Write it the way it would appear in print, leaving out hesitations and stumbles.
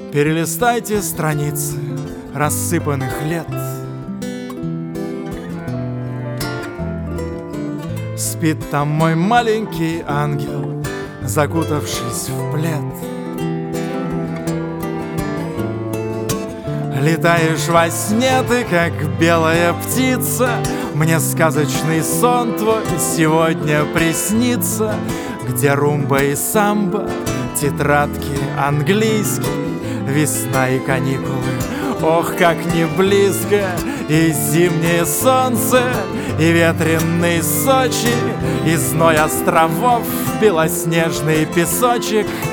Перелистайте страницы рассыпанных лет. Спит там мой маленький ангел, закутавшись в плед. Летаешь во сне ты, как белая птица, мне сказочный сон твой сегодня приснится, где румба и самбо, тетрадки английские, весна и каникулы, ох, как не близко. И зимнее солнце, и ветреный Сочи, и зной островов, белоснежный песочек.